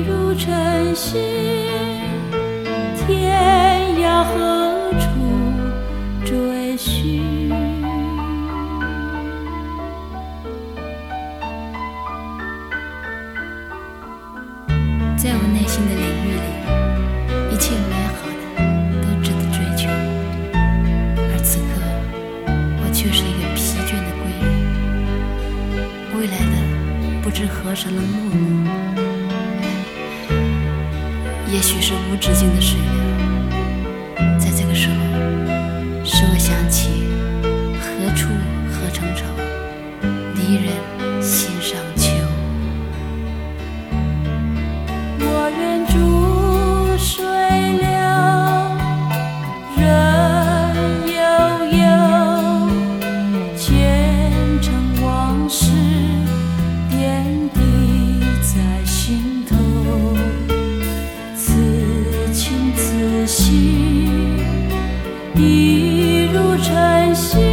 一如晨曦，天涯何处追寻？ 在我内心的领域里，一切美好的都值得追求，而此刻我却是一个疲倦的归人，未来的不知何时能落幕，也许是无止境的水流。在这个时候，使我想起何处何成愁，离人心上秋。 我愿逐水流，任悠悠，前尘往事点滴在心头，此情此喜，一如晨曦。